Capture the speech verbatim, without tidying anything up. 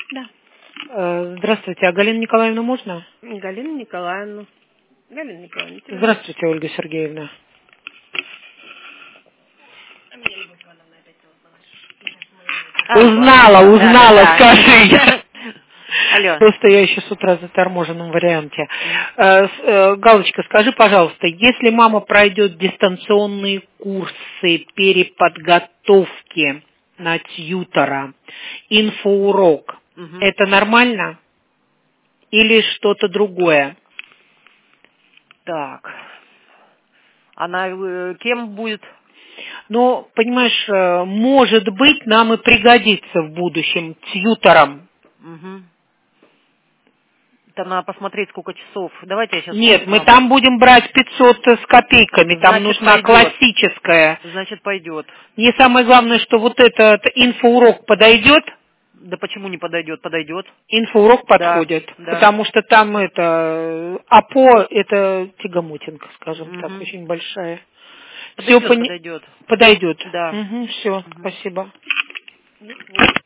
Да. Здравствуйте, а Галину Николаевну можно? Галину Николаевну. Галина Николаевна. Телефон. Здравствуйте, Ольга Сергеевна. А, узнала, узнала, да, да, скажи. Алло. Просто я еще с утра в заторможенном варианте. Галочка, скажи, пожалуйста, если мама пройдет дистанционные курсы переподготовки на тьютора, инфоурок, Угу. это нормально? Или что-то другое? Так. Она э, кем будет? Ну, понимаешь, э, может быть, нам и пригодится в будущем тьютором. Угу. Там надо посмотреть, сколько часов. Давайте я сейчас Нет, мы вам. там будем брать пятьсот с копейками, там Значит, нужна пойдет. классическая. Значит, пойдет. Мне самое главное, что вот этот инфоурок подойдет. Да почему не подойдет? Подойдет. Инфоурок Да, подходит, да. потому что там это АПО, это тягомотинка, скажем Угу. так, очень большая. Подойдет, Все пони... подойдет. подойдет. Да. Угу, все, Угу. спасибо.